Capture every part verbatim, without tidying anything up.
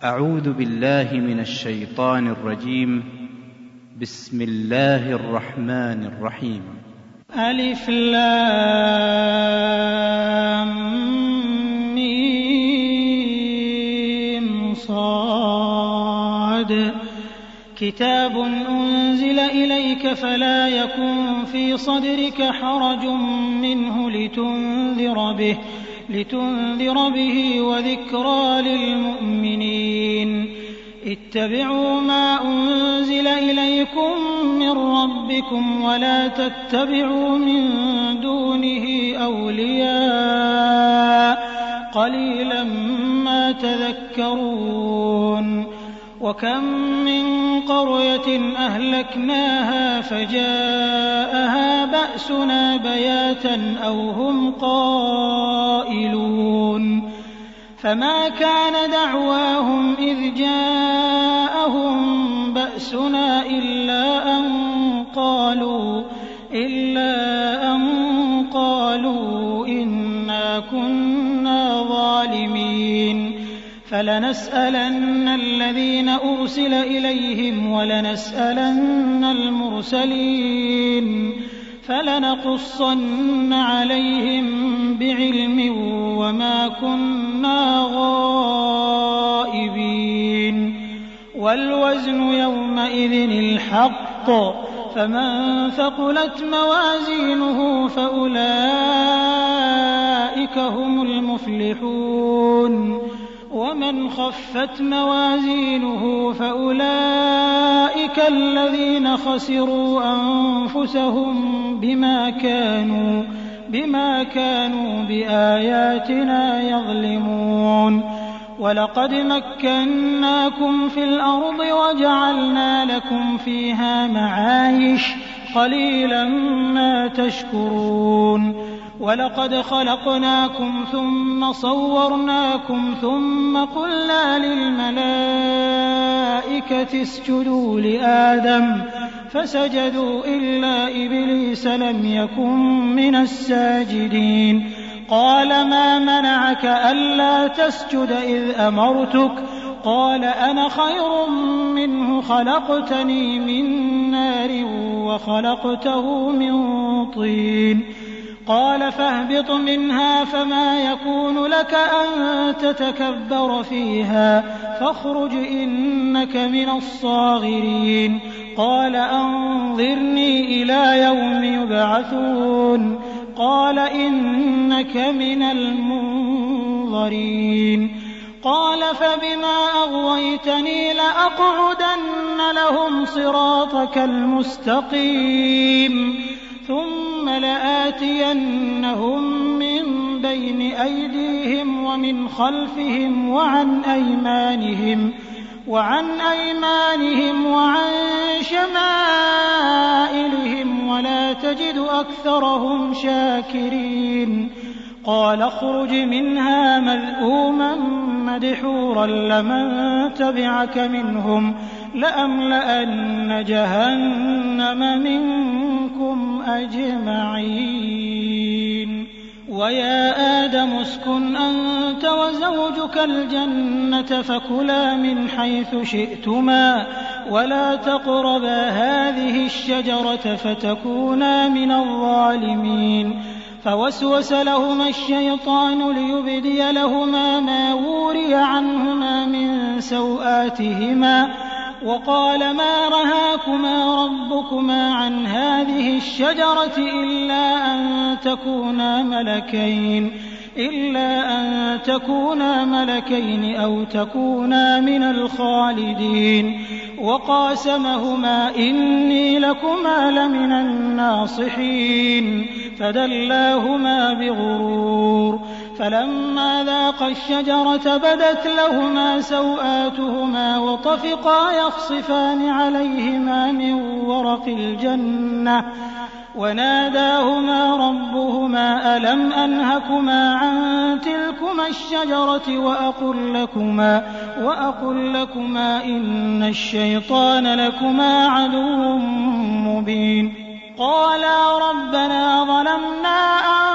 أعوذ بالله من الشيطان الرجيم. بسم الله الرحمن الرحيم. ألف لام ميم صاد. كتاب أنزل إليك فلا يكن في صدرك حرج منه لتنذر به لتنذر به وذكرى للمؤمنين. اتبعوا ما أنزل إليكم من ربكم ولا تتبعوا من دونه أولياء قليلا ما تذكرون. وكم من قرية أهلكناها فجاءها بأسنا بياتا أو هم قائلون. فما كان دعواهم إذ جاءهم بأسنا إلا أن قالوا إلا أن قالوا إنا كنا ظالمين. فلنسألن الذين أرسل إليهم ولنسألن المرسلين فلنقصن عليهم بعلم وما كنا غائبين. والوزن يومئذ الحق فمن ثقلت موازينه فأولئك هم المفلحون ومن خفت موازينه فأولئك الذين خسروا أنفسهم بما كانوا بما كانوا بآياتنا يظلمون. ولقد مكناكم في الأرض وجعلنا لكم فيها معايش قليلا ما تشكرون. ولقد خلقناكم ثم صورناكم ثم قلنا للملائكة اسجدوا لآدم فسجدوا إلا إبليس لم يكن من الساجدين. قال ما منعك ألا تسجد إذ أمرتك؟ قال أنا خير منه خلقتني من نار وخلقته من طين. قال فاهبط منها فما يكون لك أن تتكبر فيها فاخرج إنك من الصاغرين. قال أنظرني إلى يوم يبعثون. قال إنك من المنظرين. قال فبما أغويتني لأقعدن لهم صراطك المستقيم ثم لآتينهم من بين أيديهم ومن خلفهم وعن أيمانهم وعن أيمانهم وعن شمائلهم ولا تجد أكثرهم شاكرين. قال اخرج منها مذءوما مدحورا لمن تبعك منهم لأملأن جهنم منكم أجمعين. ويا آدم اسكن أنت وزوجك الجنة فكلا من حيث شئتما ولا تقربا هذه الشجرة فتكونا من الظالمين. فوسوس لهما الشيطان ليبدي لهما ما وري عنهما من سوآتهما وقال ما رهاكما ربكما عن هذه الشجرة إلا أن تكونا ملكين إلا أن تكونا ملكين أو تكونا من الخالدين. وقاسمهما إني لكما لمن الناصحين فدلاهما بغرور. فلما ذاقا الشجرة بدت لهما سوآتهما وطفقا يخصفان عليهما من ورق الجنة وناداهما ربهما ألم أنهكما عن تلكما الشجرة وأقل لكما, وأقل لكما إن الشيطان لكما عدو مبين. قالا ربنا ظلمنا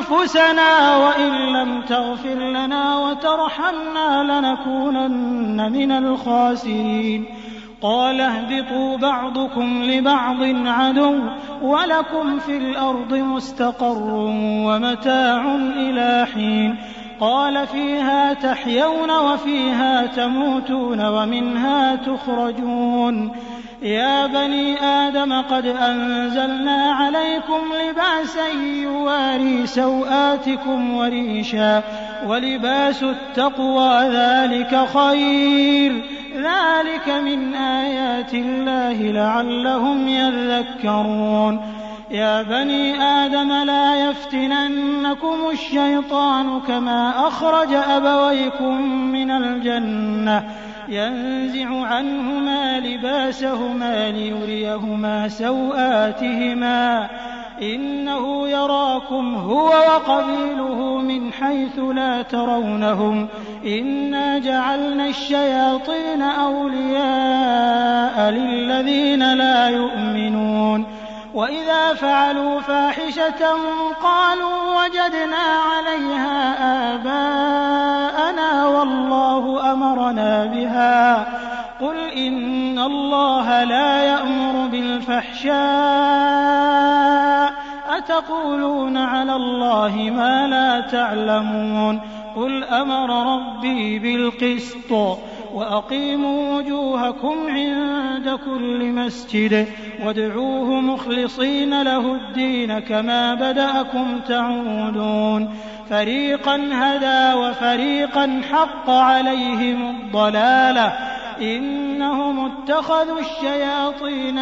أنفسنا وإن لم تغفر لنا وترحمنا لنكونن من الخاسرين قال اهبطوا بعضكم لبعض عدو ولكم في الأرض مستقر ومتاع إلى حين قال فيها تحيون وفيها تموتون ومنها تخرجون يا بني آدم قد أنزلنا عليكم لباسا يواري سوآتكم وريشا ولباس التقوى ذلك خير ذلك من آيات الله لعلهم يذكرون يا بني آدم لا يفتننكم الشيطان كما أخرج أبويكم من الجنة ينزع عنهما لباسهما ليريهما سوآتهما إنه يراكم هو وقبيله من حيث لا ترونهم إنا جعلنا الشياطين أولياء للذين لا يؤمنون وإذا فعلوا فاحشة قالوا وجدنا عليها آباءنا والله أمرنا بها قل إن الله لا يأمر بالفحشاء أتقولون على الله ما لا تعلمون قل أمر ربي بالقسط وأقيموا وجوهكم عند كل مسجد وادعوه مخلصين له الدين كما بدأكم تعودون فريقا هدى وفريقا حق عليهم الضلالة إنهم اتخذوا الشياطين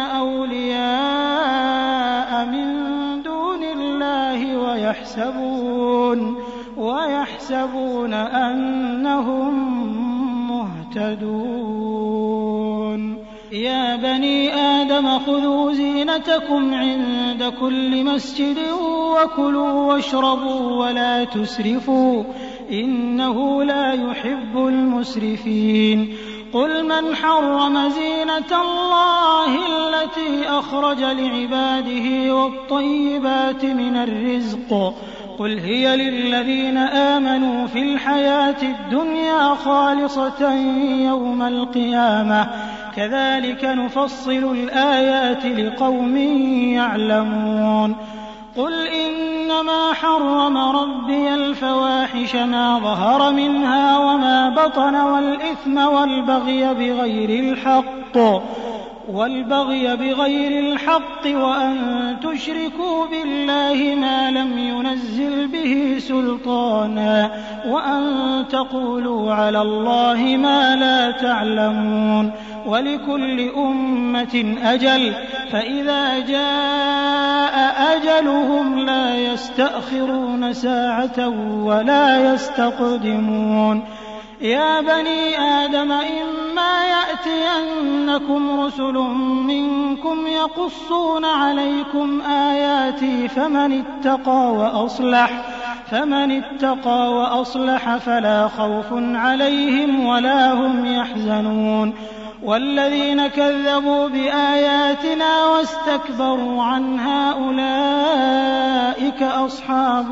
أولياء من دون الله ويحسبون ويحسبون أنهم مهتدون يا بني آدم خذوا زينتكم عند كل مسجد وكلوا واشربوا ولا تسرفوا إنه لا يحب المسرفين قل من حرم زينة الله التي أخرج لعباده والطيبات من الرزق قل هي للذين آمنوا في الحياة الدنيا خالصة يوم القيامة كذلك نفصل الآيات لقوم يعلمون قل إنما حرم ربي الفواحش ما ظهر منها وما بطن والإثم والبغي بغير الحق والبغي بغير الحق وأن تشركوا بالله ما لم ينزل به سلطانا وأن تقولوا على الله ما لا تعلمون ولكل أمة أجل فإذا جاء أجلهم لا يستأخرون ساعة ولا يستقدمون يا بني آدم إما يأتينكم رسل منكم يقصون عليكم آياتي فمن اتقى وأصلح فمن اتقى وأصلح فلا خوف عليهم ولا هم يحزنون والذين كذبوا بآياتنا واستكبروا عنها أولئك أصحاب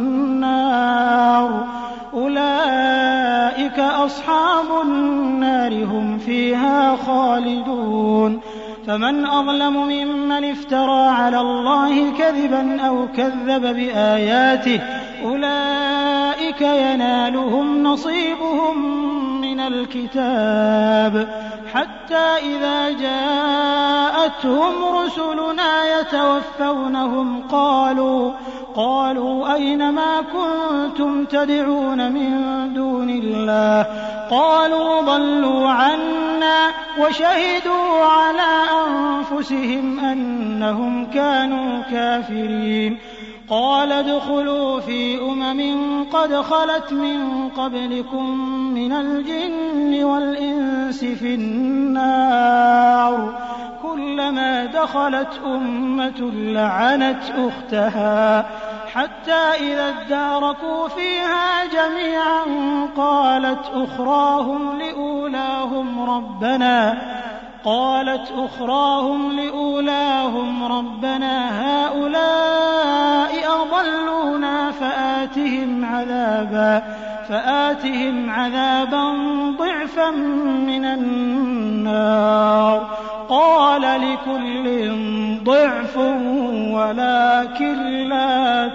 النار أولئك أصحاب النار هم فيها خالدون فمن أظلم ممن افترى على الله كذبا أو كذب بآياته أولئك ينالهم نصيبهم من الكتاب حتى إذا جاءتهم رسلنا يتوفونهم قالوا قالوا أين ما كنتم تدعون من دون الله قالوا ضلوا عنا وشهدوا على أنفسهم أنهم كانوا كافرين قال ادخلوا في أمم قد خلت من قبلكم من الجن والإنس في النار كلما دخلت أمة لعنت أختها حتى إذا اداركوا فيها جميعا قالت أخراهم لأولاهم ربنا قالت أخراهم لأولاهم ربنا هؤلاء أضلونا فآتهم عذابا فآتهم عذابا ضعفا من النار قال لكل ضعف ولكن لا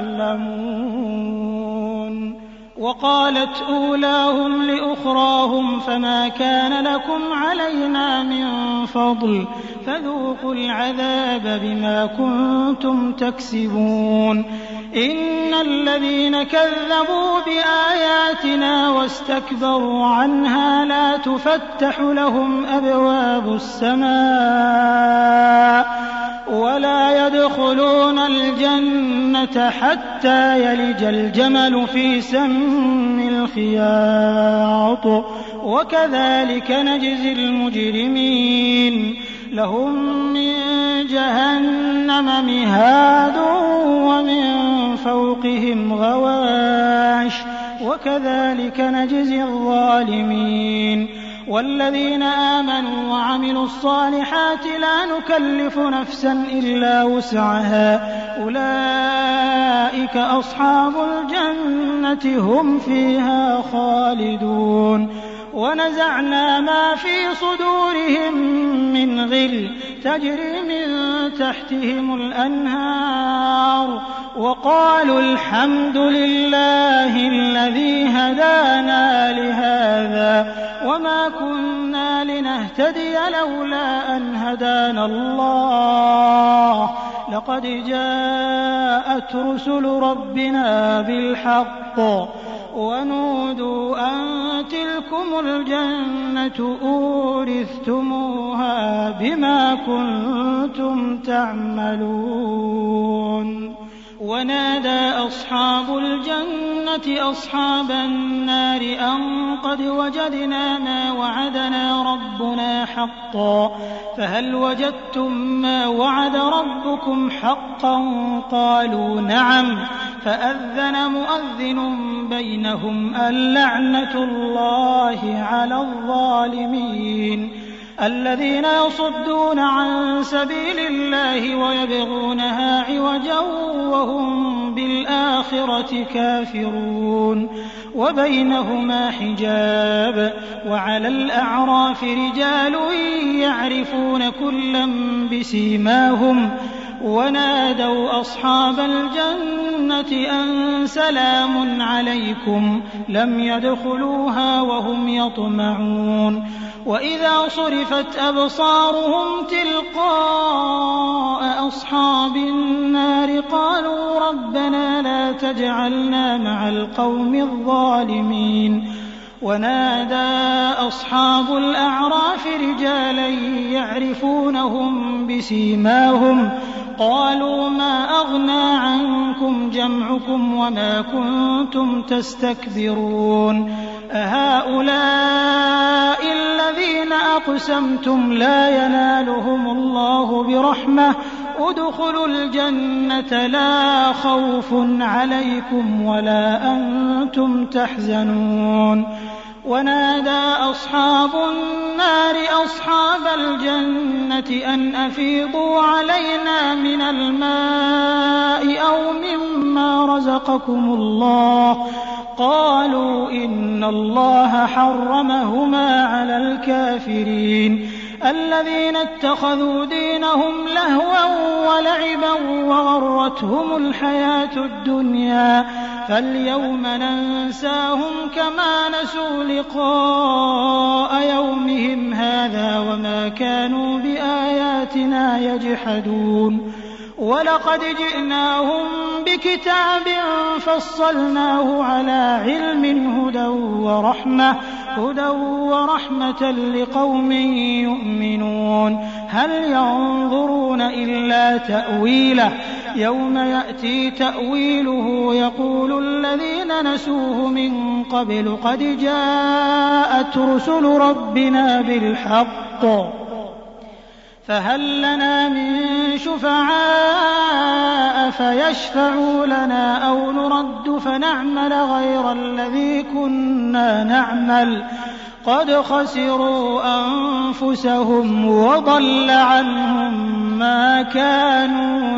تعلمون. وقالت أولاهم لأخراهم فما كان لكم علينا من فضل فذوقوا العذاب بما كنتم تكسبون. إن الذين كذبوا بآياتنا واستكبروا عنها لا تفتح لهم أبواب السماء ولا يدخلون الجنة حتى يلج الجمل في سم الخياط وكذلك نجزي المجرمين. لهم من جهنم مهاد ومن فوقهم غواش وكذلك نجزي الظالمين. والذين آمنوا وعملوا الصالحات لا نكلف نفسا إلا وسعها أولئك أصحاب الجنة هم فيها خالدون. ونزعنا ما في صدورهم من غل تجري من تحتهم الأنهار وقالوا الحمد لله الذي هدانا لهذا وما كنا لنهتدي لولا أن هدانا الله لقد جاءت رسل ربنا بالحق ونودوا أن تلكم الجنة أورثتموها بما كنتم تعملون. ونادى أصحاب الجنة أصحاب النار أن قد وجدنا ما وعدنا ربنا حقا فهل وجدتم ما وعد ربكم حقا قالوا نعم فأذن مؤذن بينهم اللعنة الله على الظالمين. الذين يصدون عن سبيل الله ويبغونها عوجا وهم بالآخرة كافرون وبينهما حجاب وعلى الأعراف رجال يعرفون كلا بسيماهم ونادوا أصحاب الجنة أن سلام عليكم لم يدخلوها وهم يطمعون. وإذا صرفت أبصارهم تلقاء أصحاب النار قالوا ربنا لا تجعلنا مع القوم الظالمين. ونادى أصحاب الأعراف رجالا يعرفونهم بسيماهم قالوا ما أغنى عنكم جمعكم وما كنتم تستكبرون أهؤلاء الذين أقسمتم لا ينالهم الله برحمة ادخلوا الجنة لا خوف عليكم ولا أنتم تحزنون. ونادى أصحاب النار أصحاب الجنة أن أفيضوا علينا من الماء أو مما رزقكم الله قالوا إن الله حرمهما على الكافرين. الذين اتخذوا دينهم لهوا ولعبا وغرتهم الحياة الدنيا فاليوم ننساهم كما نسوا لقاء يومهم هذا وما كانوا بآياتنا يجحدون. ولقد جئناهم بكتاب فصلناه على علم هدى ورحمة هدى ورحمة لقوم يؤمنون. هل ينظرون إلا تأويله يوم يأتي تأويله يقول الذين نسوه من قبل قد جاءت رسل ربنا بالحق فهل لنا من شفعاء فيشفعوا لنا أو نرد فنعمل غير الذي كنا نعمل قد خسروا أنفسهم وضل عنهم ما كانوا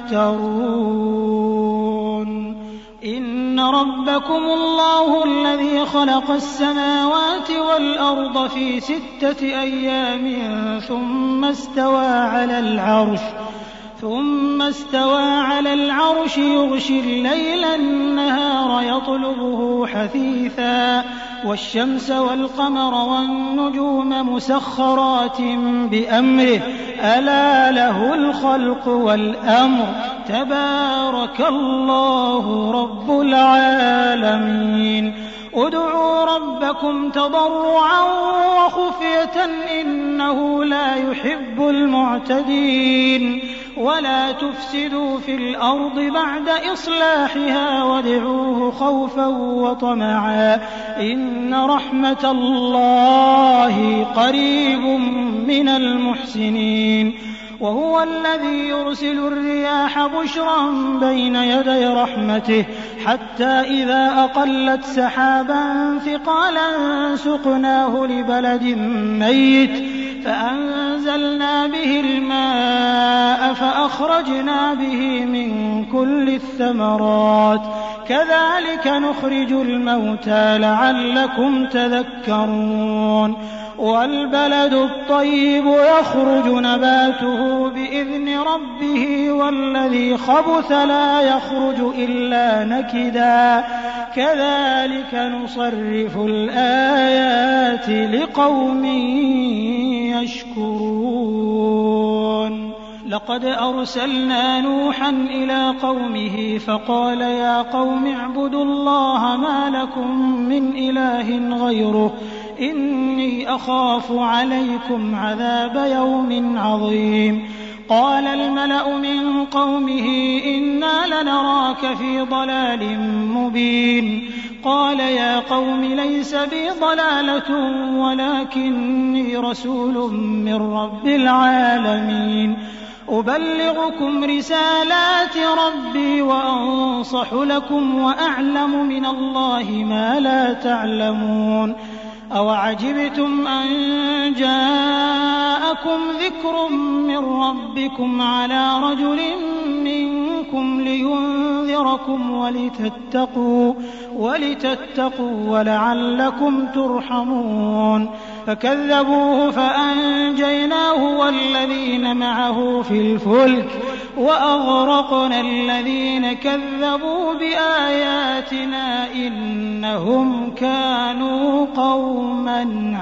يفترون إن ربكم الله الذي خلق السماوات والأرض في ستة أيام ثم استوى على العرش ثم استوى على العرش يغشي الليل النهار يطلبه حثيثا والشمس والقمر والنجوم مسخرات بأمره ألا له الخلق والأمر تبارك الله رب العالمين ادعوا ربكم تضرعا وخفية إنه لا يحب المعتدين ولا تفسدوا في الأرض بعد إصلاحها وادعوه خوفا وطمعا إن رحمة الله قريب من المحسنين وهو الذي يرسل الرياح بشرا بين يدي رحمته حتى إذا أقلت سحابا ثقالا سقناه لبلد ميت فأنزلنا به الماء فأخرجنا به من كل الثمرات كذلك نخرج الموتى لعلكم تذكرون والبلد الطيب يخرج نباته بإذن ربه والذي خبث لا يخرج إلا نكدا كذلك نصرف الآيات لقوم يشكرون لقد أرسلنا نوحا إلى قومه فقال يا قوم اعبدوا الله ما لكم من إله غيره إني أخاف عليكم عذاب يوم عظيم قال الملأ من قومه إنا لنراك في ضلال مبين قال يا قوم ليس بي ضلالة ولكني رسول من رب العالمين أبلغكم رسالات ربي وأنصح لكم وأعلم من الله ما لا تعلمون أوعجبتم أن جاءكم ذكر من ربكم على رجل منكم لينذركم ولتتقوا, ولتتقوا ولعلكم ترحمون فكذبوه فأنجيناه والذين معه في الفلك وأغرقنا الذين كذبوا بآياتنا إنهم كانوا قوما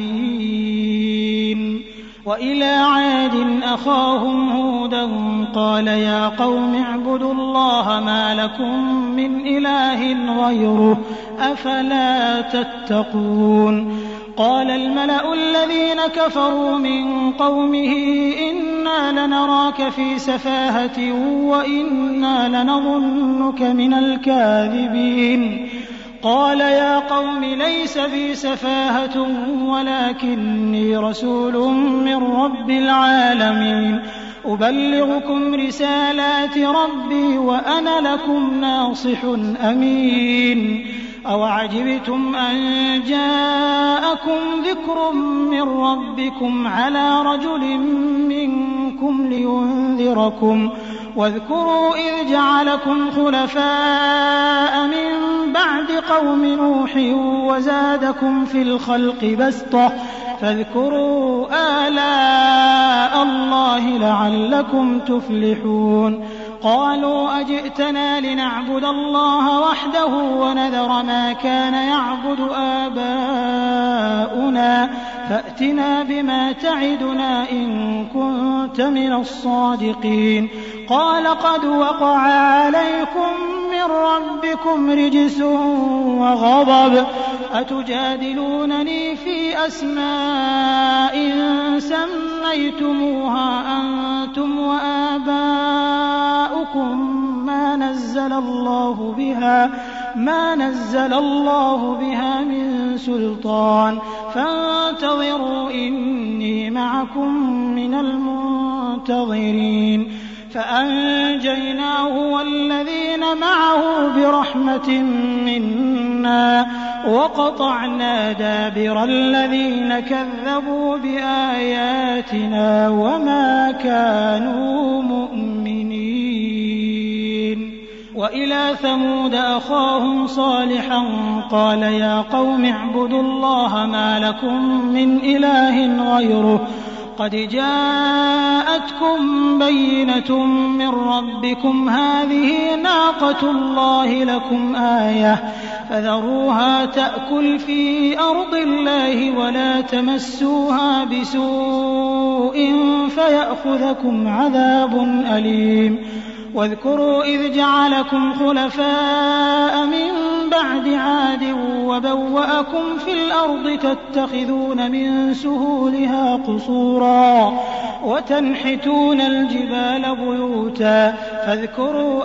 عمين وإلى عاد أخاهم هودا قال يا قوم اعبدوا الله ما لكم من إله غيره أفلا تتقون قال الملأ الذين كفروا من قومه إنا لنراك في سفاهة وإنا لنظنك من الكاذبين قال يا قوم ليس بي سفاهة ولكني رسول من رب العالمين أبلغكم رسالات ربي وأنا لكم ناصح أمين أوعجبتم أن جاءكم ذكر من ربكم على رجل منكم لينذركم واذكروا إذ جعلكم خلفاء من بعد قوم نوح وزادكم في الخلق بسطة فاذكروا آلاء الله لعلكم تفلحون قالوا أجئتنا لنعبد الله وحده ونذر ما كان يعبد آباؤنا فأتنا بما تعدنا إن كنت من الصادقين قال قد وقع عليكم من ربكم رجس وغضب أتجادلونني في أسماء سميتموها أنتم وآباؤكم ما نزل الله بها ما نزل الله بها من سلطان فانتظروا إني معكم من المنتظرين فأنجيناه والذين معه برحمة منا وقطعنا دابر الذين كذبوا بآياتنا وما كانوا مؤمنين. وإلى ثمود أخاهم صالحا قال يا قوم اعبدوا الله ما لكم من إله غيره قد جاءتكم بينة من ربكم هذه ناقة الله لكم آية فذروها تأكل في أرض الله ولا تمسوها بسوء فيأخذكم عذاب أليم. واذكروا إذ جعلكم خلفاء من بعد عاد وبوأكم في الأرض تتخذون من سهولها قصورا وتنحتون الجبال بيوتا فاذكروا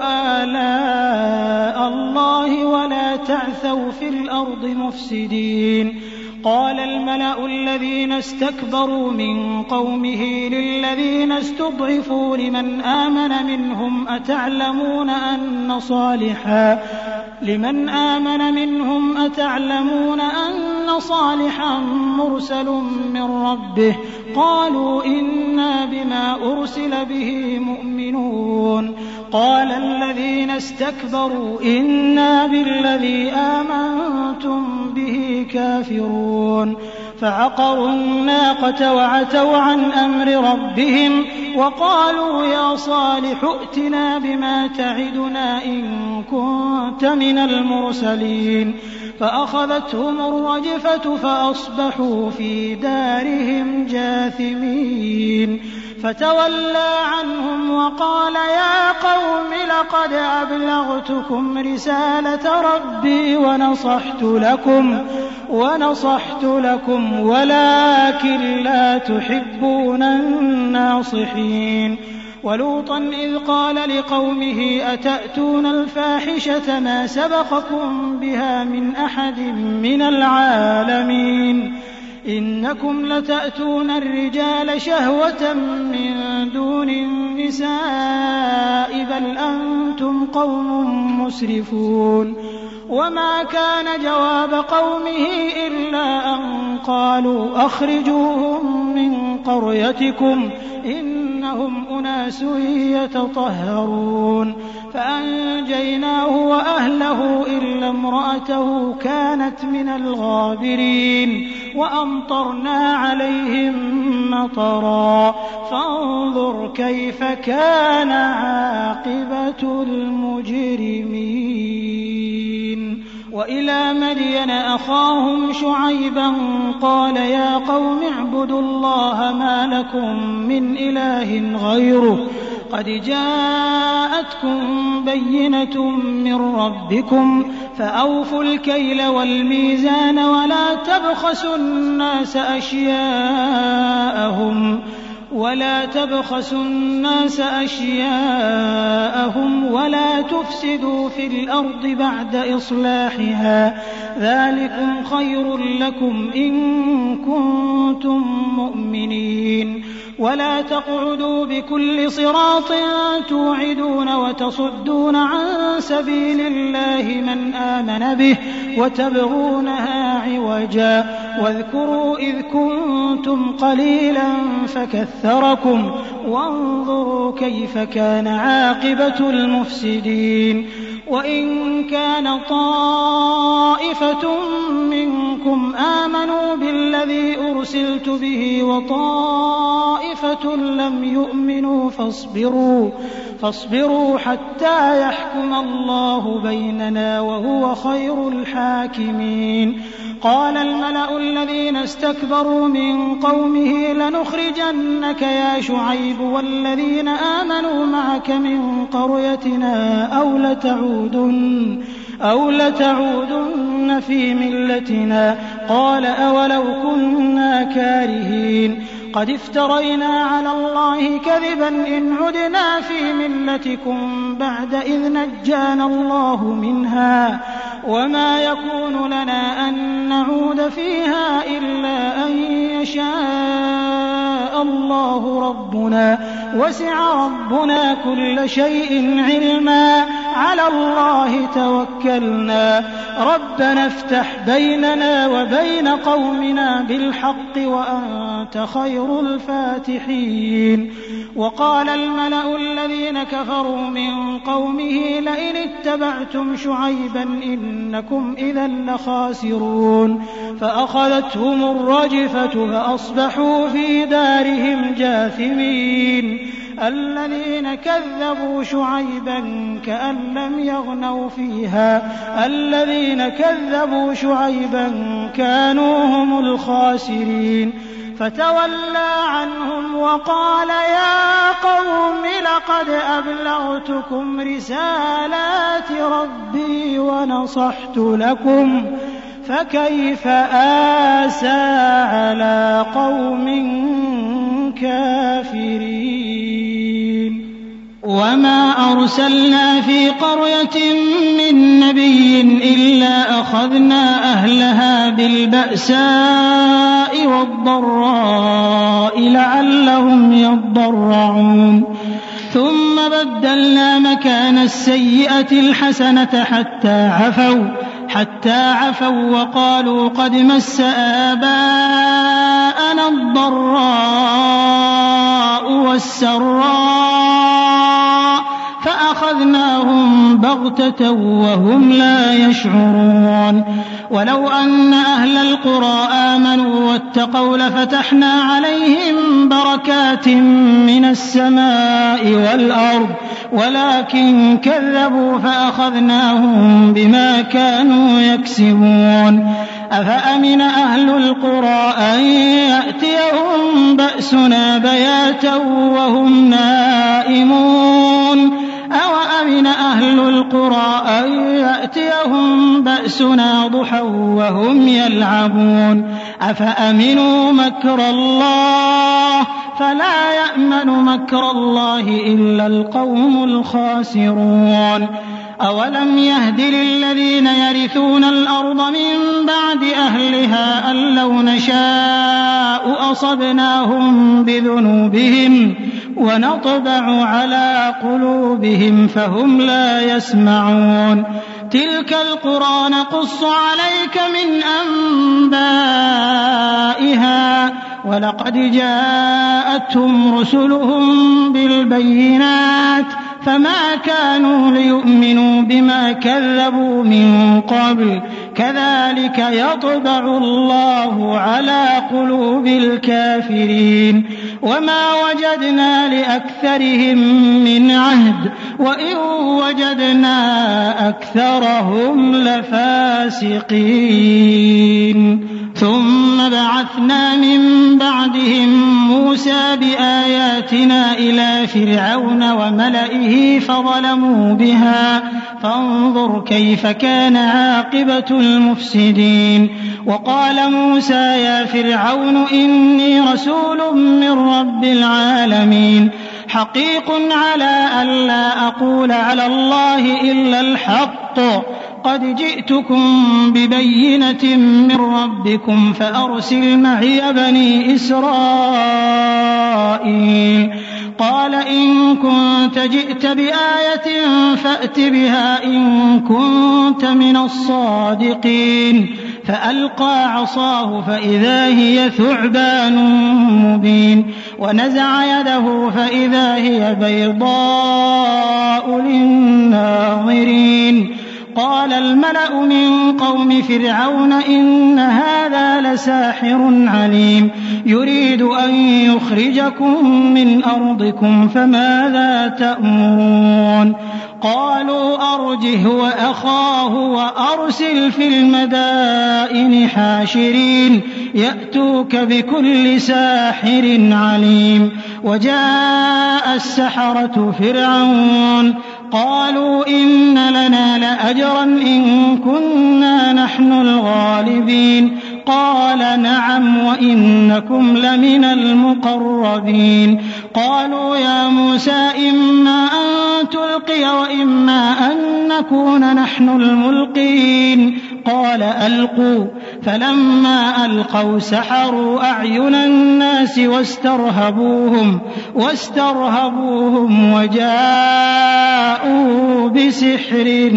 آلاء الله ولا تعثوا في الأرض مفسدين. قال الملأ الذين استكبروا من قومه للذين استضعفوا لمن آمن منهم أتعلمون أن صالحا لمن آمن منهم أتعلمون أن صالحا مرسل من ربه قالوا إنا بما أرسل به مؤمنون. قال الذين استكبروا إنا بالذي آمنتم به كافرون. فعقروا الناقة وعتوا عن أمر ربهم وقالوا يا صالح ائتنا بما تعدنا إن كنت من المرسلين. فأخذتهم الرجفة فأصبحوا في دارهم جاثمين. فتولى عنهم وقال يا قوم لقد أبلغتكم رسالة ربي ونصحت لكم ونصحت لكم ولكن لا تحبون الناصحين. ولوطا إذ قال لقومه أتأتون الفاحشة ما سبقكم بها من أحد من العالمين إنكم لتأتون الرجال شهوة من دون النساء بل أنتم قوم مسرفون. وما كان جواب قومه إلا أن قالوا أخرجوهم من قريتكم إنهم أناس يتطهرون. فأنجيناه وأهله إلا امرأته كانت من الغابرين وأمطرنا عليهم مطرا فانظر كيف كان عاقبة المجرمين. وإلى مدين أخاهم شعيبا قال يا قوم اعبدوا الله ما لكم من إله غيره قد جاءتكم بينة من ربكم فأوفوا الكيل والميزان ولا تبخسوا الناس أشياءهم ولا تبخسوا الناس أشياءهم ولا تفسدوا في الأرض بعد إصلاحها ذلكم خير لكم إن كنتم مؤمنين. ولا تقعدوا بكل صراط توعدون وتصدون عن سبيل الله من آمن به وتبغونها عوجا واذكروا إذ كنتم قليلا فكثركم وانظروا كيف كان عاقبة المفسدين. وإن كان طائفة منكم آمنوا بالذي أرسلت به وطائفة لم يؤمنوا فاصبروا فاصبروا حتى يحكم الله بيننا وهو خير الحاكمين. قال الملأ الذين استكبروا من قومه لنخرجنك يا شعيب والذين آمنوا معك من قريتنا أو لتعودن أو لتعودن في ملتنا قال أولو كنا كارهين قد افترينا على الله كذبا إن عدنا في ملتكم بعد إذ نجانا الله منها وما يكون لنا أن نعود فيها إلا أن يشاء الله ربنا وسع ربنا كل شيء علما على الله توكلنا ربنا افتح بيننا وبين قومنا بالحق وأنت خير الفاتحين. وقال الملأ الذين كفروا من قومه لئن اتبعتم شعيبا إنكم إذا لخاسرون فأخذتهم الرجفة فأصبحوا في دارهم جاثمين. الذين كذبوا شعيبا كأن لم يغنوا فيها الذين كذبوا شعيبا كانوا هم الخاسرين. فتولى عنهم وقال يا قوم لقد أبلغتكم رسالات ربي ونصحت لكم فكيف آسى على قوم كافرين. وما أرسلنا في قرية من نبي إلا أخذنا أهلها بالبأساء والضراء لعلهم يضرعون ثم بدلنا مكان السيئة الحسنة حتى عفوا حتى عفوا وقالوا قد مس آباءنا الضراء والسراء فأخذناهم بغتة وهم لا يشعرون. ولو أن أهل القرى آمنوا واتقوا لفتحنا عليهم بركات من السماء والأرض ولكن كذبوا فأخذناهم بما كانوا يكسبون. أفأمن أهل القرى أن يأتيهم بأسنا بياتا وهم نائمون أوأمن أهل القرى أن يأتيهم بأسنا ضحى وهم يلعبون أفأمنوا مكر الله فلا يأمن مكر الله إلا القوم الخاسرون. أولم يهد للذين يرثون الأرض من بعد أهلها أن لو نشاء أصبناهم بذنوبهم ونطبع على قلوبهم فهم لا يسمعون. تلك القرى نقص عليك من أنبائها ولقد جاءتهم رسلهم بالبينات فما كانوا ليؤمنوا بما كذبوا من قبل كذلك يطبع الله على قلوب الكافرين. وما وجدنا لأكثرهم من عهد وإن وجدنا أكثرهم لفاسقين. ثم بعثنا من بعدهم موسى بآياتنا إلى فرعون وملئه فظلموا بها فانظر كيف كان عاقبة المفسدين. وقال موسى يا فرعون إني رسول من رب العالمين حقيق على ألا أقول على الله إلا الحق قد جئتكم ببينة من ربكم فأرسل معي بني إسرائيل. قال إن كنت جئت بآية فأت بها إن كنت من الصادقين. فألقى عصاه فإذا هي ثعبان مبين ونزع يده فإذا هي بيضاء للناظرين. قال الملأ من قوم فرعون إن هذا لساحر عليم يريد أن يخرجكم من أرضكم فماذا تأمرون. قالوا أرجه وأخاه وأرسل في المدائن حاشرين يأتوك بكل ساحر عليم. وجاء السحرة فرعون قالوا إن لنا لأجرا إن كنا نحن الغالبين. قال نعم وإنكم لمن المقربين. قالوا يا موسى إما أن تلقي وإما أن نكون نحن الملقين. قال ألقوا فلما ألقوا سحروا أعين الناس الناس واسترهبوهم واسترهبوهم وجاءوا بسحر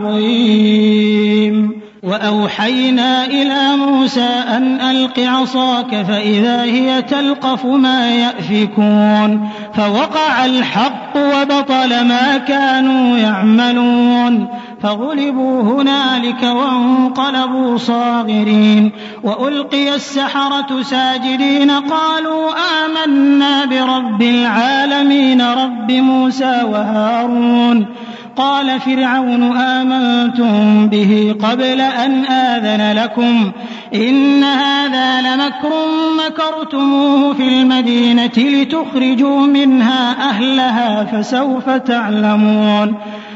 عظيم. وأوحينا إلى موسى أن ألق عصاك فإذا هي تلقف ما يأفكون فوقع الحق وبطل ما كانوا يعملون فغلبوا هنالك وانقلبوا صاغرين وألقي السحرة ساجدين قالوا آمنا برب العالمين رب موسى وهارون. قال فرعون آمنتم به قبل أن آذن لكم إن هذا لمكر مكرتموه في المدينة لتخرجوا منها أهلها فسوف تعلمون.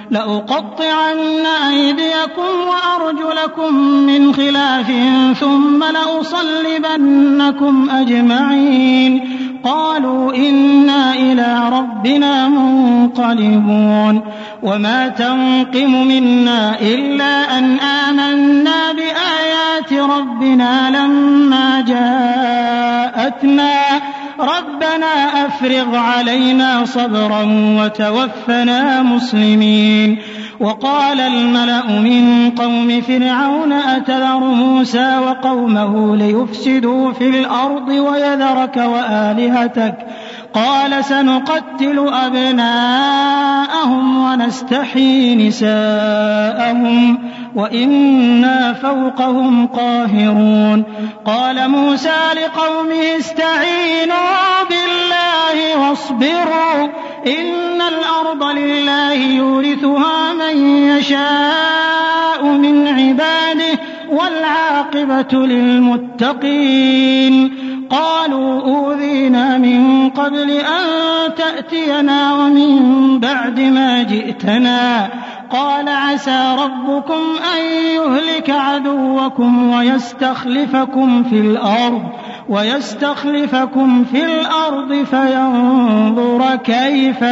لأقطعن أيديكم وأرجلكم من خلاف ثم لأصلبنكم أجمعين. قالوا إنا إلى ربنا منقلبون. وما تنقم منا إلا أن آمنا بآيات ربنا لما جاءتنا ربنا أفرغ علينا صبرا وتوفنا مسلمين. وقال الملأ من قوم فرعون أتذر موسى وقومه ليفسدوا في الأرض ويذرك وآلهتك قال سنقتل أبناءهم ونستحيي نساءهم وإنا فوقهم قاهرون. قال موسى لقومه استعينوا بالله واصبروا إن الأرض لله يورثها من يشاء من عباده والعاقبة للمتقين. قالوا أوذينا من قبل أن تأتينا ومن بعد ما جئتنا قال عسى ربكم أن يهلك عدوكم ويستخلفكم في الأرض ويستخلفكم في الأرض فينظر كيف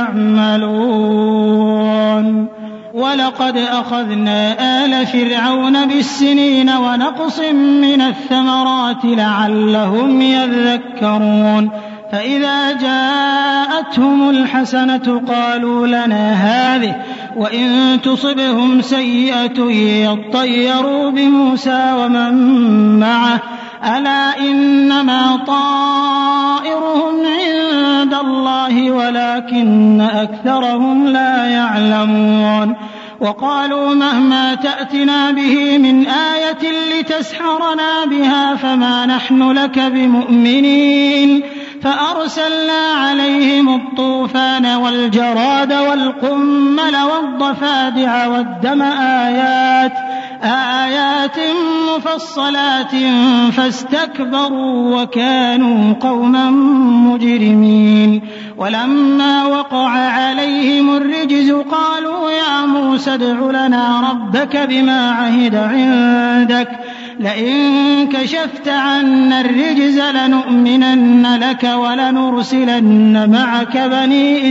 تعملون. ولقد أخذنا آل فرعون بالسنين ونقص من الثمرات لعلهم يذكرون. فإذا جاءتهم الحسنة قالوا لنا هذه وإن تصبهم سيئة يطيروا بموسى ومن معه ألا إنما طائرهم عند الله ولكن أكثرهم لا يعلمون. وقالوا مهما تأتنا به من آية لتسحرنا بها فما نحن لك بمؤمنين. فأرسلنا عليهم الطوفان والجراد والقمل والضفادع والدم آيات آيات مفصلات فاستكبروا وكانوا قوما مجرمين. ولما وقع عليهم الرجز قالوا يا موسى ادع لنا ربك بما عهد عندك لئن كشفت عنا الرجز لنؤمنن لك ولنرسلن معك بني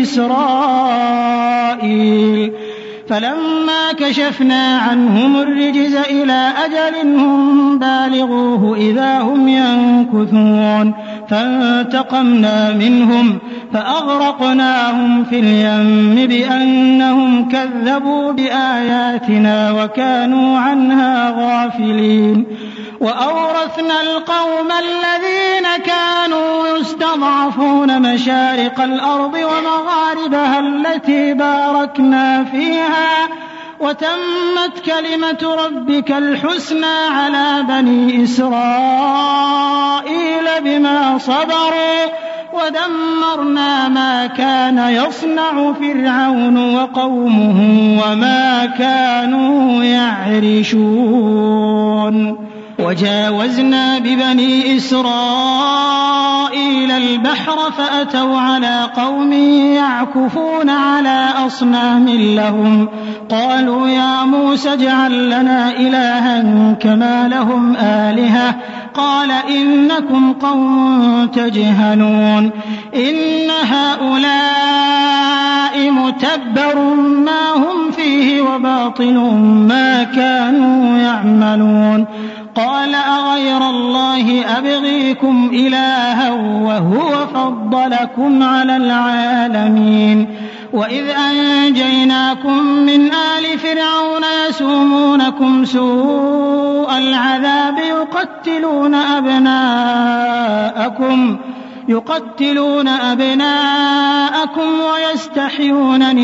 إسرائيل. فلما كشفنا عنهم الرجز إلى أجل هم بالغوه إذا هم ينكثون فانتقمنا منهم فأغرقناهم في اليم بأنهم كذبوا بآياتنا وكانوا عنها غافلين. وأورثنا القوم الذين كانوا يستضعفون مشارق الأرض ومغاربها التي باركنا فيها وتمت كلمة ربك الحسنى على بني إسرائيل بما صبروا ودمرنا ما كان يصنع فرعون وقومه وما كانوا يعرشون. وجاوزنا ببني إسرائيل البحر فأتوا على قوم يعكفون على أصنام لهم قالوا يا موسى اجعل لنا إلها كما لهم آلهة قال إنكم قوم تجهلون إن هؤلاء متبر ما هم فيه وباطل ما كانوا يعملون. قال أغير الله أبغيكم إلها وهو فضلكم على العالمين وإذ أنجيناكم من آل فرعون يسومونكم سوء العذاب يقتلون أبناءكم يقتلون أبناءكم ويستحيون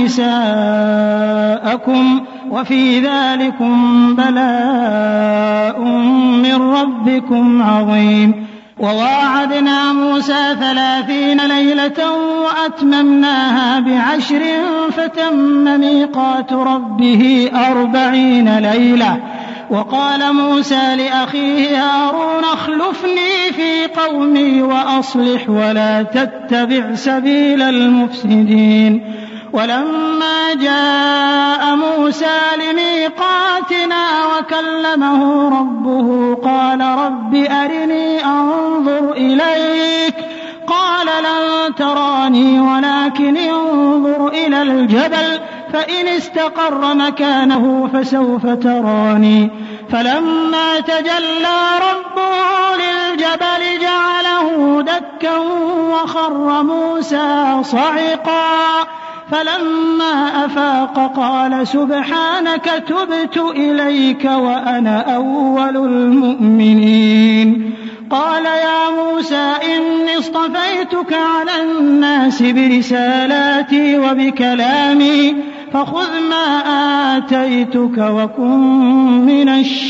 نساءكم وفي ذلكم بلاء من ربكم عظيم وواعدنا موسى ثلاثين ليلة وأتممناها بعشر فتم ميقات ربه أربعين ليلة وقال موسى لأخيه هارون اخلفني في قومي وأصلح ولا تتبع سبيل المفسدين ولما جاء موسى لميقاتنا وكلمه ربه قال رب أرني أنظر إليك قال لن تراني ولكن انظر إلى الجبل فإن استقر مكانه فسوف تراني فلما تجلى ربه للجبل جعله دكا وخر موسى صعقا فلما أفاق قال سبحانك تبت إليك وأنا أول المؤمنين قال يا موسى إني اصطفيتك على الناس برسالاتي وبكلامي فخذ ما آتيتك وكن من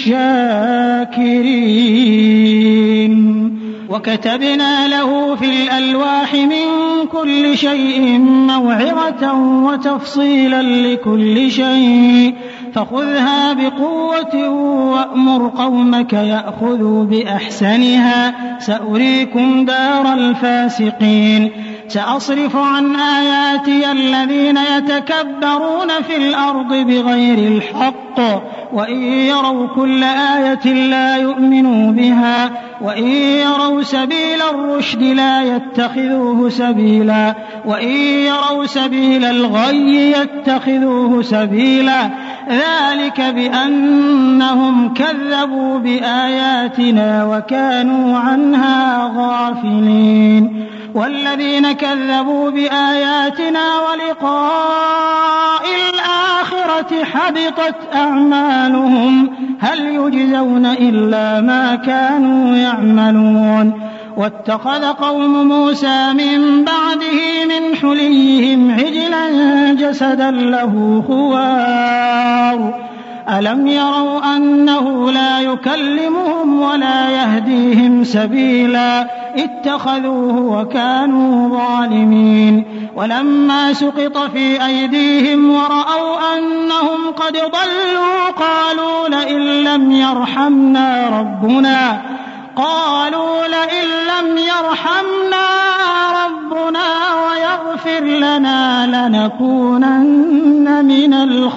الشاكرين وكتبنا له في الألواح من كل شيء موعظة وتفصيلا لكل شيء فخذها بقوة وأمر قومك يأخذوا بأحسنها سأريكم دار الفاسقين سأصرف عن آياتي الذين يتكبرون في الأرض بغير الحق وإن يروا كل آية لا يؤمنوا بها وإن يروا سبيل الرشد لا يتخذوه سبيلا وإن يروا سبيل الغي يتخذوه سبيلا ذلك بأنهم كذبوا بآياتنا وكانوا عنها غافلين والذين كذبوا بآياتنا ولقاء الآخرة حبطت أعمالهم هل يجزون إلا ما كانوا يعملون واتخذ قوم موسى من بعده من حليهم عجلا جسدا له خوار ألم يروا أنه لا يكلمهم ولا يهديهم سبيلا اتخذوه وكانوا ظالمين ولما سقط في أيديهم ورأوا أنهم قد ضلوا قالوا لئن لم يرحمنا ربنا قالوا لئن لم يرحمنا ربنا ويغفر لنا لنكونن من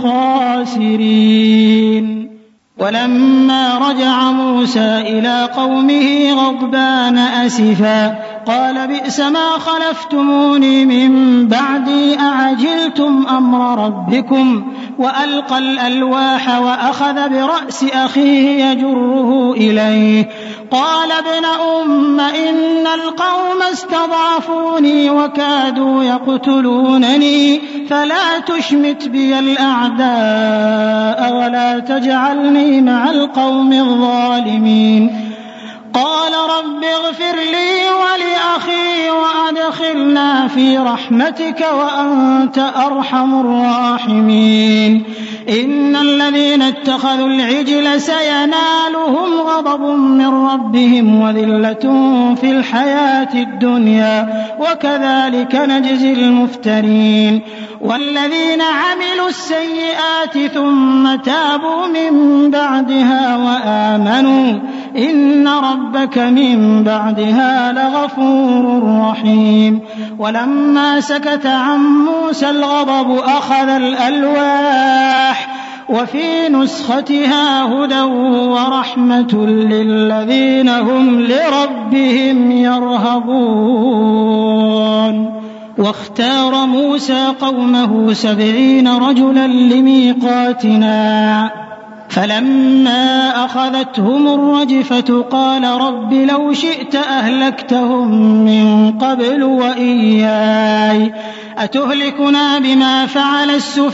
الخاسرين ولما رجع موسى إلى قومه غضبان أسفا قال بئس ما خلفتموني من بعدي أعجلتم أمر ربكم وألقى الألواح وأخذ برأس أخيه يجره إليه قال ابن أم إن القوم استضعفوني وكادوا يقتلونني فلا تشمت بي الأعداء ولا تجعلني مع القوم الظالمين قال رب اغفر لي ولأخي وأدخلنا في رحمتك وأنت أرحم الراحمين إن الذين اتخذوا العجل سينالهم غضب من ربهم وذلة في الحياة الدنيا وكذلك نجزي المفترين والذين عملوا السيئات ثم تابوا من بعدها وآمنوا إن ربك من بعدها لغفور رحيم ولما سكت عن موسى الغضب أخذ الألواح وفي نسختها هدى ورحمة للذين هم لربهم يرهبون واختار موسى قومه سبعين رجلا لميقاتنا فلما أخذتهم الرجفة قال رب لو شئت أهلكتهم من قبل وإياي أتهلكنا بما فعل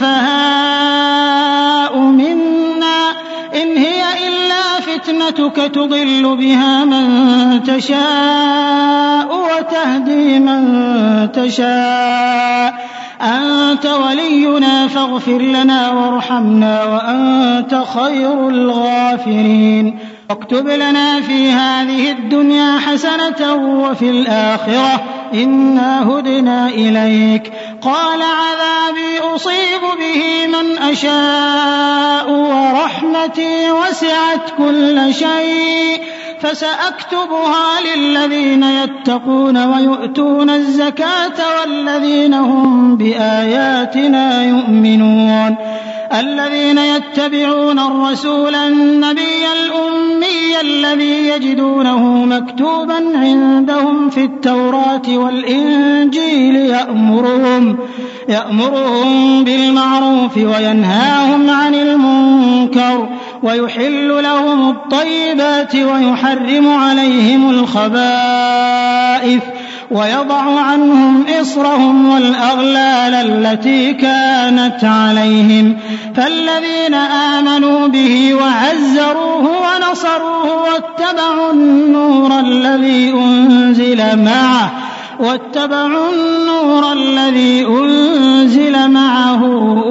السفهاء منا إن هي إلا فتنتك تضل بها من تشاء وتهدي من تشاء أنت ولينا فاغفر لنا وارحمنا وأنت خير الغافرين واكتب لنا في هذه الدنيا حسنة وفي الآخرة إنا هدنا إليك قال عذابي أصيب به من أشاء ورحمتي وسعت كل شيء فسأكتبها للذين يتقون ويؤتون الزكاة والذين هم بآياتنا يؤمنون الذين يتبعون الرسول النبي الأمي الذي يجدونه مكتوبا عندهم في التوراة والإنجيل يأمرهم, يأمرهم بالمعروف وينهاهم عن المنكر ويحل لهم الطيبات ويحرم عليهم الخبائث ويضع عنهم إصرهم والأغلال التي كانت عليهم فالذين آمنوا به وعزروه ونصروه واتبعوا النور الذي أنزل معه واتبعوا النور الذي أنزل معه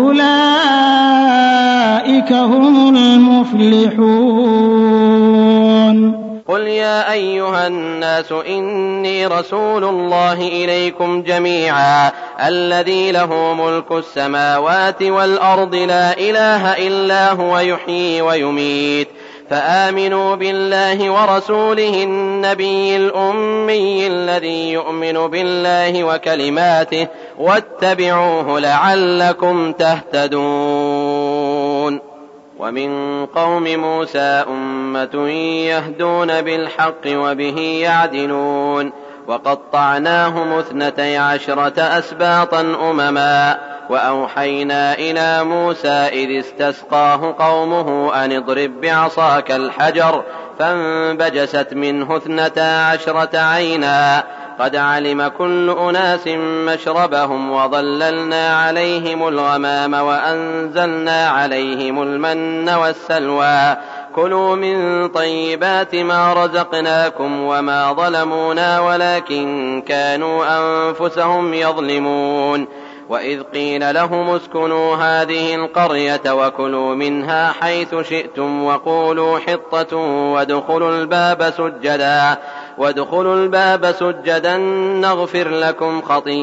أولئك هم المفلحون قل يا أيها الناس إني رسول الله إليكم جميعا الذي له ملك السماوات والأرض لا إله إلا هو يحيي ويميت فآمنوا بالله ورسوله النبي الأمي الذي يؤمن بالله وكلماته واتبعوه لعلكم تهتدون ومن قوم موسى أمة يهدون بالحق وبه يعدلون وقطعناهم اثنتي عشرة أسباطا أمما وأوحينا إلى موسى إذ استسقاه قومه أن اضرب بعصاك الحجر فانبجست منه اثنتا عشرة عينا قد علم كل أناس مشربهم وظللنا عليهم الغمام وأنزلنا عليهم المن والسلوى كلوا من طيبات ما رزقناكم وما ظلمونا ولكن كانوا أنفسهم يظلمون وإذ قيل لهم اسكنوا هذه القرية وكلوا منها حيث شئتم وقولوا حطة وادخلوا الباب سجدا وادخلوا الباب سجدا نغفر لكم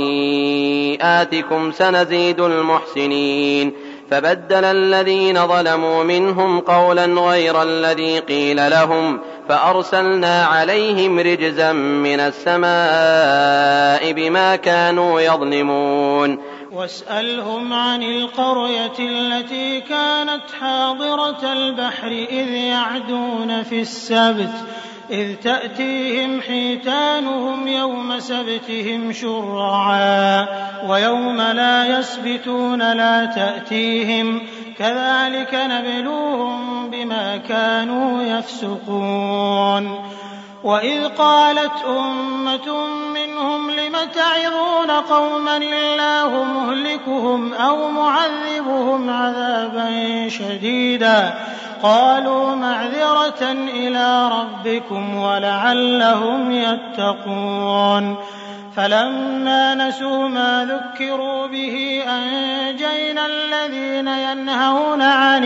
خطيئاتكم سنزيد المحسنين فبدل الذين ظلموا منهم قولا غير الذي قيل لهم فأرسلنا عليهم رجزا من السماء بما كانوا يظلمون واسألهم عن القرية التي كانت حاضرة البحر إذ يعدون في السبت إذ تأتيهم حيتانهم يوم سبتهم شرعا ويوم لا يسبتون لا تأتيهم كذلك نبلوهم بما كانوا يفسقون وإذ قالت أمة منهم لم تعظون قوما الله مهلكهم أو معذبهم عذابا شديدا قالوا معذرة إلى ربكم ولعلهم يتقون فلما نسوا ما ذكروا به أنجينا الذين ينهون عن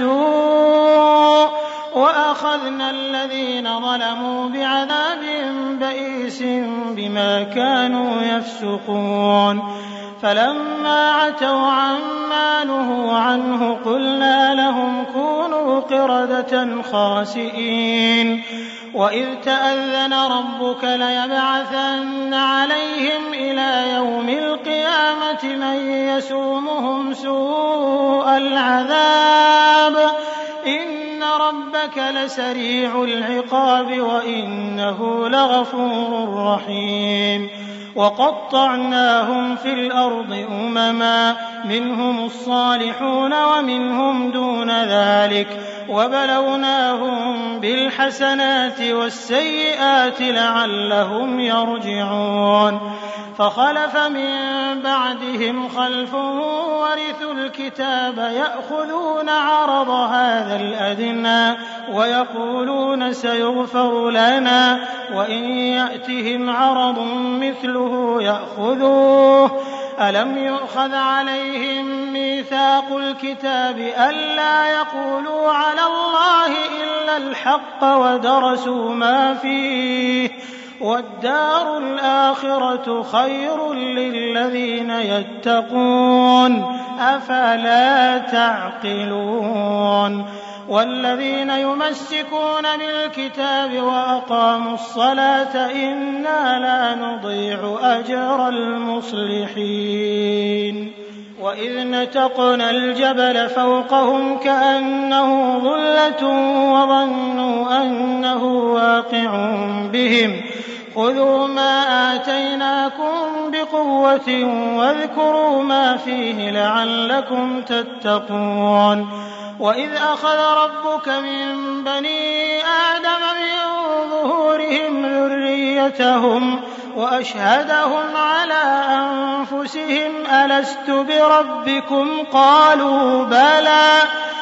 السوء وأخذنا الذين ظلموا بعذاب بئيس بما كانوا يفسقون فلما عتوا عما نهوا عنه قلنا لهم كونوا قردة خاسئين وإذ تأذن ربك ليبعثن عليهم إلى يوم القيامة من يسومهم سوء العذاب إن ربك لسريع العقاب وإنه لغفور رحيم وقطعناهم في الأرض أمما منهم الصالحون ومنهم دون ذلك وبلوناهم بالحسنات والسيئات لعلهم يرجعون فخلف من بعدهم خلف ورثوا الكتاب يأخذون عرض هذا الأدنى ويقولون سيغفر لنا وإن يأتهم عرض مثله يأخذوه ألم يؤخذ عليهم ميثاق الكتاب ألا يقولوا على الله إلا الحق ودرسوا ما فيه والدار الآخرة خير للذين يتقون أفلا تعقلون والذين يمسكون بالكتاب وأقاموا الصلاة إنا لا نضيع أجر المصلحين وإذ نتقنا الجبل فوقهم كأنه ظلة وظنوا أنه واقع بهم خذوا ما آتيناكم بقوة واذكروا ما فيه لعلكم تتقون وإذ أخذ ربك من بني آدم من ظهورهم ذريتهم وأشهدهم على أنفسهم ألست بربكم قالوا بلى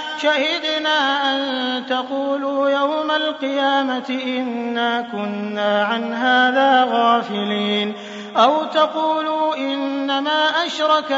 شهدنا أن تقولوا يوم القيامة إنا كنا عن هذا غافلين أو تقولوا إنما أشرك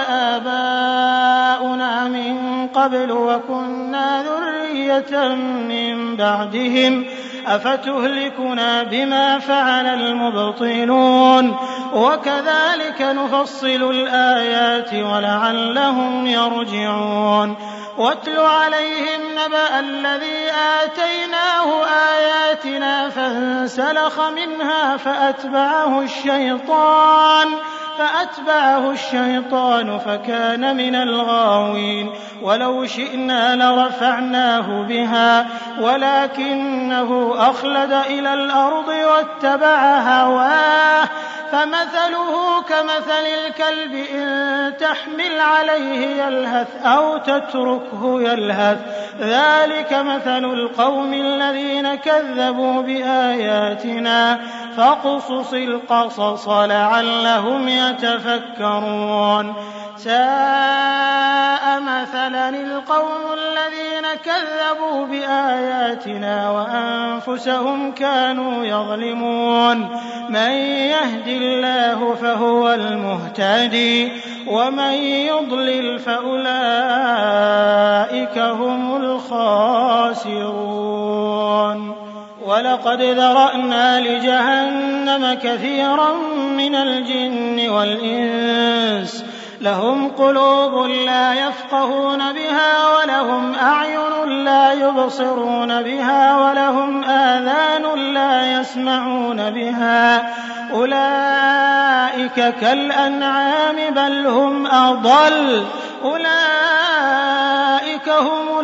آباؤنا من قبل وكنا ذرية من بعدهم أفتهلكنا بما فعل المبطلون وكذلك نفصل الآيات ولعلهم يرجعون واتل عليهم نبأ الذي آتيناه آياتنا فانسلخ منها فأتبعه الشيطان فأتبعه الشيطان فكان من الغاوين ولو شئنا لرفعناه بها ولكنه أخلد إلى الأرض واتبع هواه فمثله كمثل الكلب إن تحمل عليه يلهث أو تتركه يلهث ذلك مثل القوم الذين كذبوا بآياتنا فاقصص القصص لعلهم يتفكرون ساء مثلا القوم الذين كذبوا بآياتنا وأنفسهم كانوا يظلمون من يهد الله فهو المهتدي ومن يضلل فأولئك هم الخاسرون ولقد ذرأنا لجهنم كثيرا من الجن والإنس لهم قلوب لا يفقهون بها ولهم أعين لا يبصرون بها ولهم آذان لا يسمعون بها أولئك كالأنعام بل هم أضل أولئك هم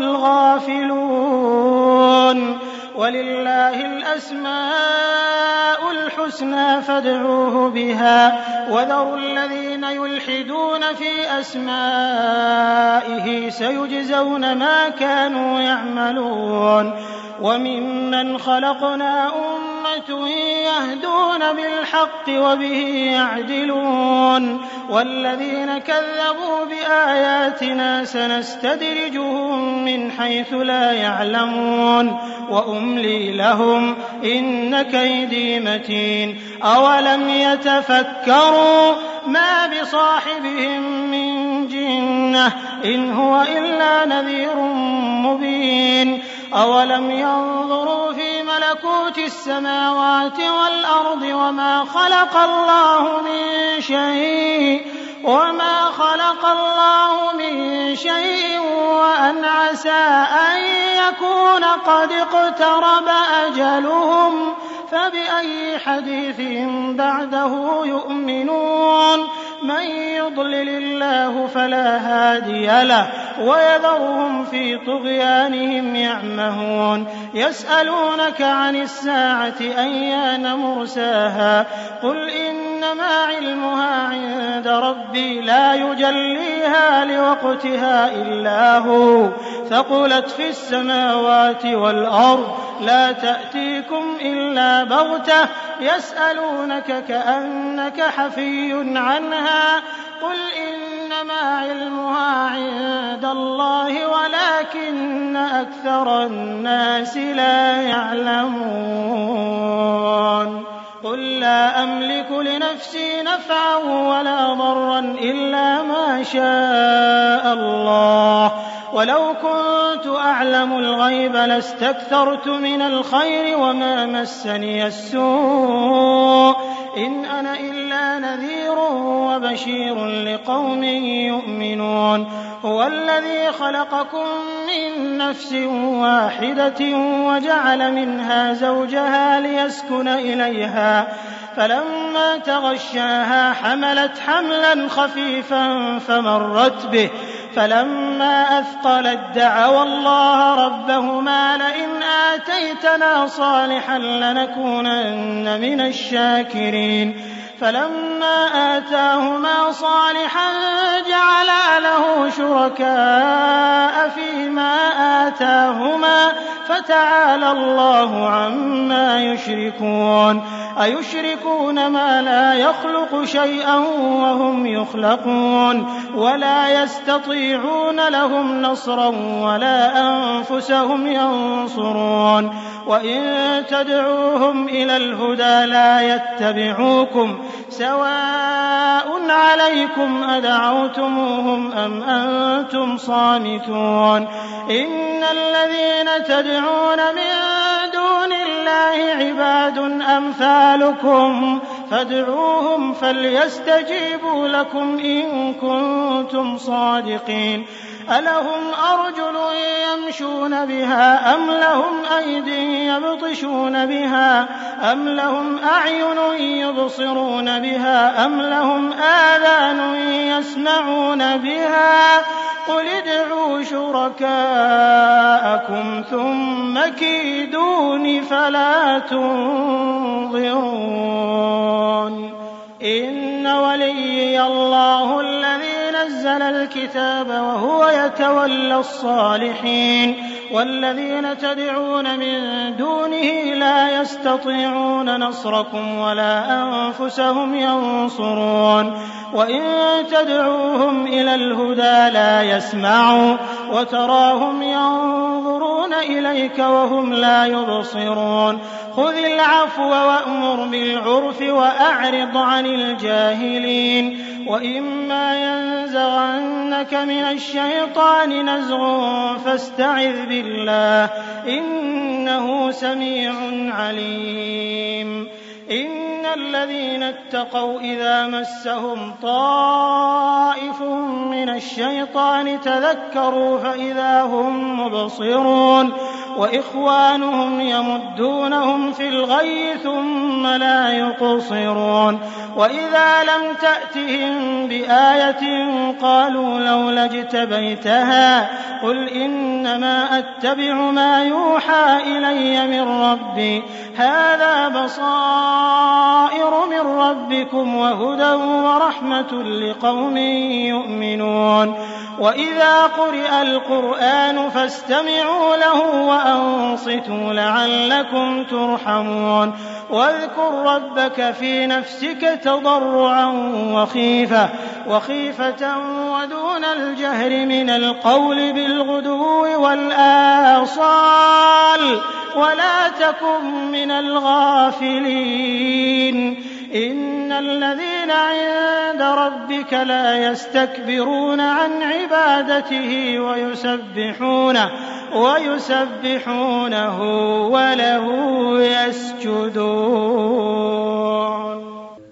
الغافلون ولله الأسماء الحسنى فادعوه بها وذروا الذين يلحدون في أسمائه سيجزون ما كانوا يعملون وممن خلقنا أمة يهدون بالحق وبه يعدلون والذين كذبوا بآياتنا سنستدرجهم من حيث لا يعلمون وأملي لهم إن كيدي متين أولم يتفكروا ما بصاحبهم من جنة إن هو إلا نذير مبين أولم ينظروا في ملكوت السماوات والأرض وما خلق الله من شيء وما خلق الله من شيء وأن عسى أن يكون قد اقترب أجلهم فبأي حديث بعده يؤمنون من يضلل الله فلا هادي له ويذرهم في طغيانهم يعمهون يسألونك عن الساعة أيان مرساها قل إن إنما علمها عند ربي لا يجليها لوقتها إلا هو ثقلت في السماوات والأرض لا تأتيكم إلا بغتة يسألونك كأنك حفي عنها قل إنما علمها عند الله ولكن أكثر الناس لا يعلمون قل لا أملك لنفسي نفعا ولا ضرا إلا ما شاء الله ولو كنت أعلم الغيب لاستكثرت من الخير وما مسني السوء إن أنا إلا نذير وبشير لقوم يؤمنون هو الذي خلقكم من نفس واحدة وجعل منها زوجها ليسكن إليها فلما تغشاها حملت حملا خفيفا فمرت به فلما أثقلت دعوا الله ربهما لئن آتيتنا صالحا لنكونن من الشاكرين فلما آتاهما صالحا جعلا له شركاء فيما آتاهما فتعالى الله عما يشركون أيشركون ما لا يخلق شيئا وهم يخلقون ولا يستطيعون لهم نصرا ولا أنفسهم ينصرون وإن تدعوهم إلى الهدى لا يتبعوكم سواء عليكم أدعوتموهم أم أنتم صامتون إن الذين تدعون من دون الله عباد أمثالكم فادعوهم فليستجيبوا لكم إن كنتم صادقين ألهم أرجل يمشون بها أم لهم أيدي يبطشون بها أم لهم أعين يبصرون بها أم لهم آذان يسمعون بها قل ادعوا شركاءكم ثم كيدون فلا تنظرون إن وليي الله الذي نزل الكتاب وهو يتولى الصالحين والذين تدعون من دونه لا يستطيعون نصركم ولا أنفسهم ينصرون وإن تدعوهم إلى الهدى لا يسمعوا وتراهم ينظرون إليك وهم لا يبصرون خذ العفو وأمر بالعرف وأعرض عن الجاهلين وإما ينزغنك من الشيطان نزغ فاستعذ بالله إنه سميع عليم إن الذين اتقوا إذا مسهم طائف من الشيطان تذكروا فإذا هم مبصرون وإخوانهم يمدونهم في الغي ثم لا يقصرون وإذا لم تأتهم بآية قالوا لولا اجتبيتها قل إنما أتبع ما يوحى إلي من ربي هذا بصائر من ربكم وهدى ورحمة لقوم يؤمنون وإذا قرئ القرآن فاستمعوا له وأنصتوا لعلكم ترحمون واذكر ربك في نفسك تضرعا وخيفة وخيفة ودون الجهر من القول بالغدو والآصال ولا تكن من الغافلين إن الذين عند ربك لا يستكبرون عن عبادته ويسبحونه ويسبحونه وله يسجدون